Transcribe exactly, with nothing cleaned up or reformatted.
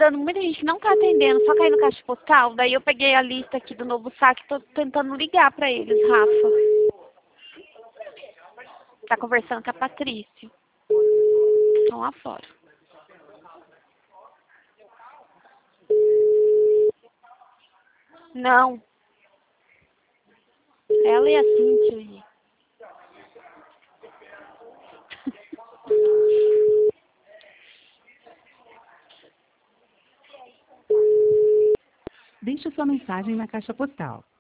entrando muita gente que não tá atendendo, só cair no caixa postal. Daí eu peguei a lista aqui do novo saque e tô tentando ligar pra eles, Rafa. Tá conversando com a Patrícia. Estão lá fora. Não. Ela e a Cíntia aí. Deixe sua mensagem na caixa postal.